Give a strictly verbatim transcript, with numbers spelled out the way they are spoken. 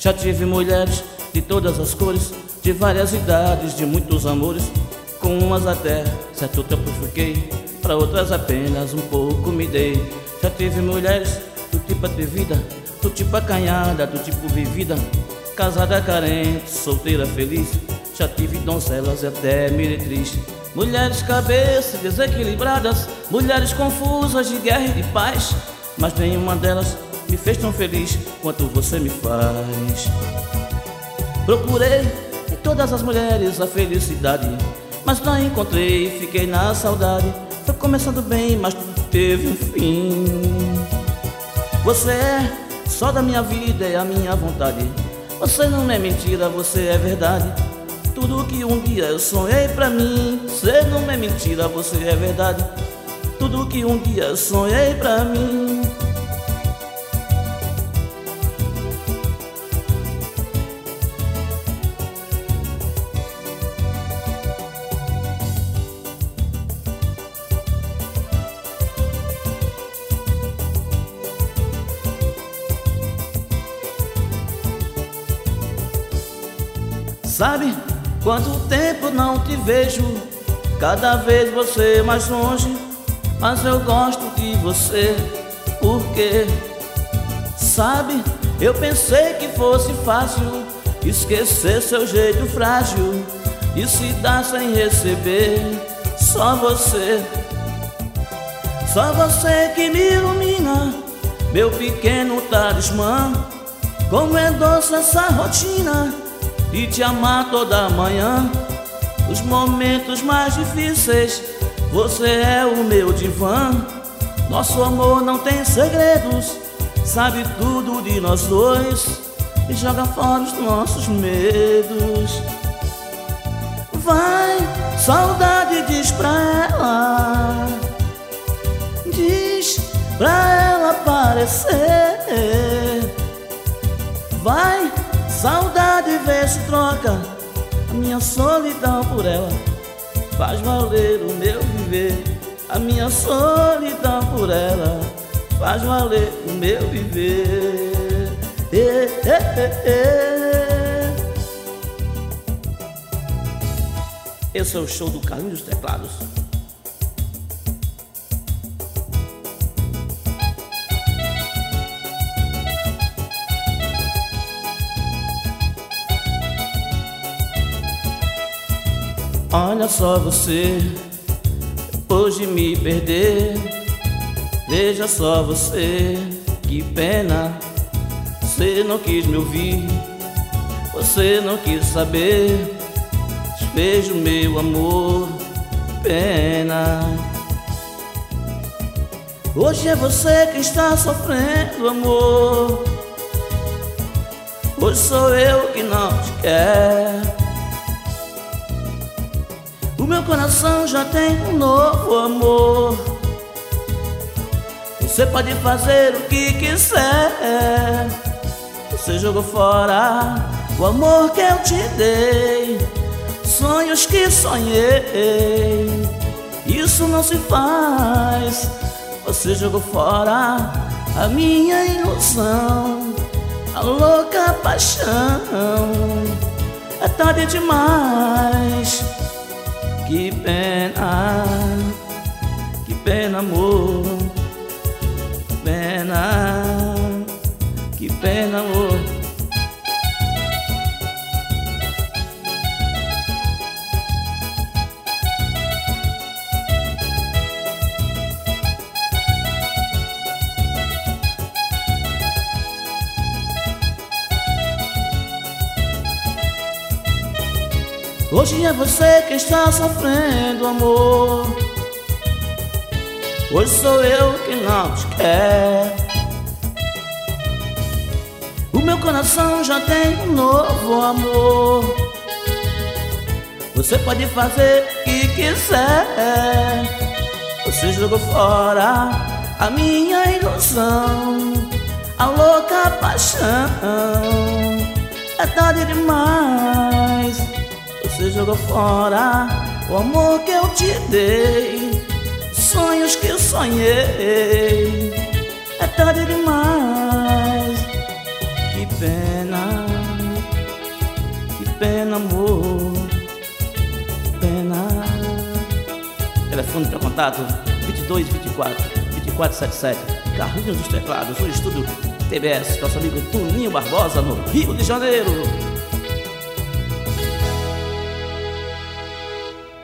Já tive mulheres de todas as cores, de várias idades, de muitos amores. Com umas até certo tempo fiquei, para outras apenas um pouco me dei. Já tive mulheres do tipo atrevida, do tipo acanhada, do tipo vivida, casada, carente, solteira, feliz. Já tive donzelas e até meretriz. Mulheres cabeças desequilibradas, mulheres confusas de guerra e de paz, mas nenhuma delas me fez tão feliz quanto você me faz. Procurei em todas as mulheres a felicidade, mas não encontrei, fiquei na saudade. Foi começando bem, mas tudo teve um fim. Você é só da minha vida, é a minha vontade. Você não é mentira, você é verdade. Tudo que um dia eu sonhei pra mim. Você não é mentira, você é verdade. Tudo que um dia eu sonhei pra mim. Sabe quanto tempo não te vejo, cada vez você mais longe, mas eu gosto de você, porque sabe, eu pensei que fosse fácil esquecer seu jeito frágil e se dar sem receber. Só você, só você que me ilumina, meu pequeno talismã. Como é doce essa rotina de te amar toda manhã. Os momentos mais difíceis, você é o meu divã. Nosso amor não tem segredos, sabe tudo de nós dois e joga fora os nossos medos. Vai, saudade, diz pra ela, diz pra ela aparecer. Vai, saudade, vê se troca a minha solidão por ela. Faz valer o meu viver, a minha solidão por ela. Faz valer o meu viver. eh, eh, eh, eh. Esse é o show do Carlinhos dos Teclados. Olha só você, depois de me perder, veja só você, que pena. Você não quis me ouvir, você não quis saber. Despejo meu amor, pena. Hoje é você que está sofrendo, amor. Hoje sou eu que não te quero. O meu coração já tem um novo amor. Você pode fazer o que quiser. Você jogou fora o amor que eu te dei, sonhos que sonhei. Isso não se faz. Você jogou fora a minha ilusão, a louca paixão. É tarde demais. Que pena, que pena, amor. Que pena, que pena, amor. Hoje é você que está sofrendo, amor. Hoje sou eu que não te quero. O meu coração já tem um novo amor. Você pode fazer o que quiser. Você jogou fora a minha ilusão, a louca paixão. É tarde demais. Você jogou fora o amor que eu te dei, sonhos que eu sonhei. É tarde demais. Que pena. telefone para contato vinte e dois, vinte e quatro, vinte e quatro setenta e sete. Carlinhos dos Teclados, no estúdio T B S, nosso amigo Toninho Barbosa, no Rio de Janeiro.